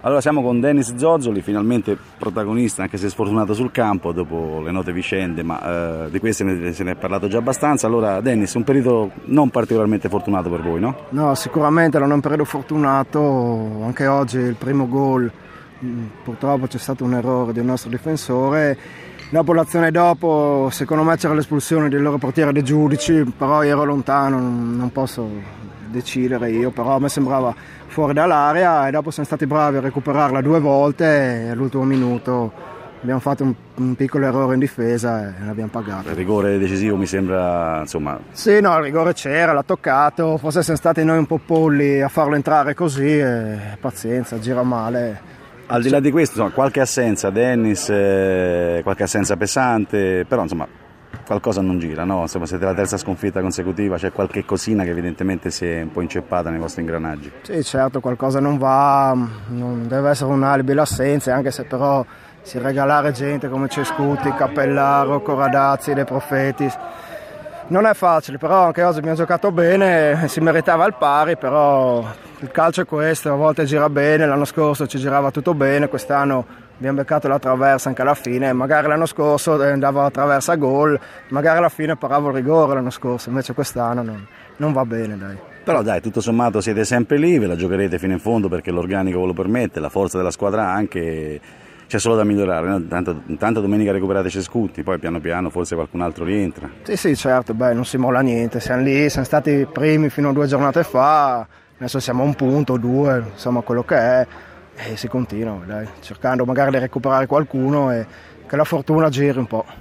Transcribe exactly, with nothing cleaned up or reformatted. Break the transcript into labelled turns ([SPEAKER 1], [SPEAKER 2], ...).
[SPEAKER 1] Allora siamo con Dennis Zozzoli, finalmente protagonista, anche se sfortunato sul campo dopo le note vicende, ma eh, di questo se ne, se ne è parlato già abbastanza. Allora Dennis, un periodo non particolarmente fortunato per voi, no?
[SPEAKER 2] No, sicuramente non è un periodo fortunato, anche oggi il primo gol, purtroppo c'è stato un errore del nostro difensore. Dopo l'azione dopo, secondo me c'era l'espulsione del loro portiere dei giudici, però ero lontano, non posso decidere io, però a me sembrava fuori dall'area e dopo siamo stati bravi a recuperarla due volte e all'ultimo minuto abbiamo fatto un, un piccolo errore in difesa e l'abbiamo pagato.
[SPEAKER 1] Il rigore decisivo mi sembra, insomma...
[SPEAKER 2] Sì, no, il rigore c'era, l'ha toccato, forse siamo stati noi un po' polli a farlo entrare così e pazienza, gira male.
[SPEAKER 1] Al di là di questo, insomma, qualche assenza, Dennis, eh, qualche assenza pesante, però insomma qualcosa non gira, no? Insomma, siete la terza sconfitta consecutiva, c'è qualche cosina che evidentemente si è un po' inceppata nei vostri ingranaggi.
[SPEAKER 2] Sì, certo, qualcosa non va, non deve essere un alibi l'assenza, anche se però si regalare gente come Cescuti, Cappellaro, Coradazzi, De Profetis. Non è facile, però anche oggi abbiamo giocato bene, si meritava il pari, però il calcio è questo, a volte gira bene, l'anno scorso ci girava tutto bene, quest'anno abbiamo beccato la traversa anche alla fine, magari l'anno scorso andava la traversa a gol, magari alla fine paravo il rigore l'anno scorso, invece quest'anno non, non va bene, dai.
[SPEAKER 1] Però dai, tutto sommato siete sempre lì, ve la giocherete fino in fondo perché l'organico ve lo permette, la forza della squadra anche... C'è solo da migliorare, no? intanto, intanto domenica recuperate Cescuti, poi piano piano forse qualcun altro rientra.
[SPEAKER 2] Sì, sì, certo, beh, non si molla niente, siamo lì, siamo stati primi fino a due giornate fa, adesso siamo a un punto, due, insomma quello che è, e si continua, dai, cercando magari di recuperare qualcuno e che la fortuna giri un po'.